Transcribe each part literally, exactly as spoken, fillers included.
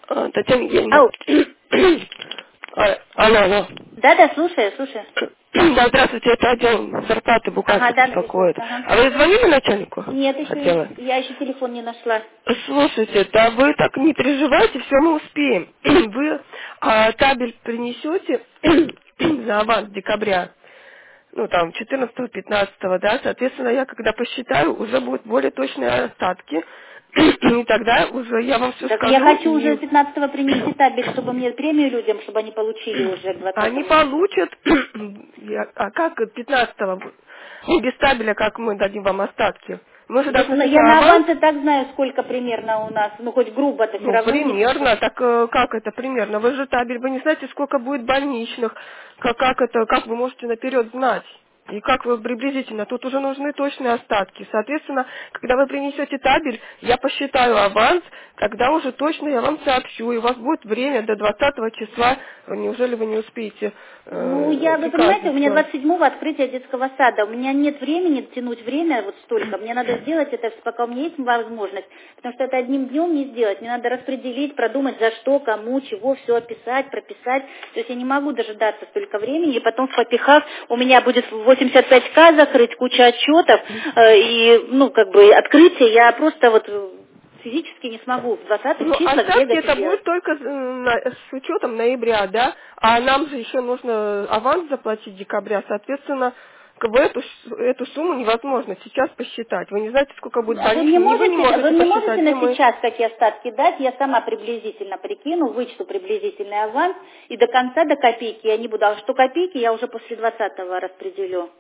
А, Татьяна Евгеньевна. Ау. А, Алло, алло. Да, да, слушаю, слушаю. Да, здравствуйте, это отдел зарплаты Ага, бухгалтер да, да, беспокоит. ага. А вы звонили начальнику Нет, еще отдела? я еще телефон не нашла. Слушайте, да вы так не переживайте, все мы успеем. Вы а, табель принесете за аванс декабря, ну там четырнадцатого-пятнадцатого, да, соответственно, я когда посчитаю, уже будут более точные остатки, и тогда уже я вам все Так я скажу, хочу уже и пятнадцатого принести табель, чтобы мне премию людям, чтобы они получили уже к они двадцатому. получат, я- а как пятнадцатого, ну, без табеля, как мы дадим вам остатки? Мы же Вот должны на- я сначала на аванс. аванс и так знаю, сколько примерно у нас, ну хоть грубо-то все Ну, равно не... примерно. Так э, как это примерно? Вы же табель, вы не знаете, сколько будет больничных, как, как это, как вы можете наперед знать? И как вы приблизительно? Тут уже нужны точные остатки. Соответственно, когда вы принесете табель, я посчитаю аванс, тогда уже точно я вам сообщу, и у вас будет время до двадцатого числа. Неужели вы не успеете Ну, э, я, вы понимаете, приказы у меня сделать? двадцать седьмого открытие детского сада. У меня нет времени тянуть время вот столько. Мне надо сделать это, пока у меня есть возможность. Потому что это одним днем не сделать. Мне надо распределить, продумать, за что, кому, чего, все описать, прописать. То есть я не могу дожидаться столько времени. И потом в попихах у меня будет восемьдесят пять ка закрыть, куча отчетов. э, и, ну, как бы, открытие я просто вот физически не смогу в двадцатых Ну, числах остатки бегать и это делать. будет только с на- с учетом ноября, да? А нам же еще нужно аванс заплатить декабря, соответственно, как бы эту, с- эту сумму невозможно сейчас посчитать. Вы не знаете, сколько будет А вы мне больничных, ни вы не можете, вы можете мне можете посчитать, ни на мы. сейчас какие остатки дать? Я сама приблизительно прикину, вычту приблизительный аванс, и до конца, до копейки я не буду. А что копейки, я уже после двадцатого распределю.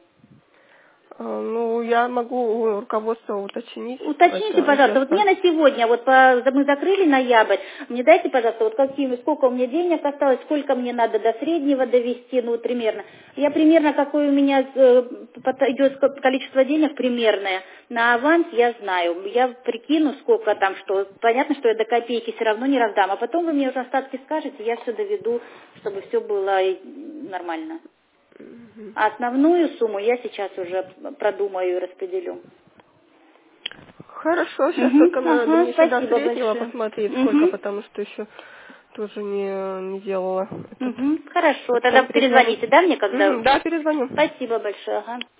А, Ну, я могу у руководства уточнить Уточните, это, пожалуйста, вот мне честно. на сегодня, вот по- мы закрыли ноябрь, мне дайте, пожалуйста, вот какие, сколько у меня денег осталось, сколько мне надо до среднего довести, ну вот примерно. Я примерно, какое у меня э, пот- идет ско- количество денег примерное, на аванс я знаю. Я прикину, сколько там, что, понятно, что я до копейки все равно не раздам, а потом вы мне уже остатки скажете, я все доведу, чтобы все было и нормально. А основную сумму я сейчас уже продумаю и распределю. Хорошо, сейчас Угу, только надо ага, мне сюда спасибо среднего большое. посмотреть, сколько, Угу, потому что еще тоже не, не делала этот угу, хорошо, тогда подсчет среднего. перезвоните, да, мне когда? Мгм, Да, перезвоню. Спасибо большое, ага.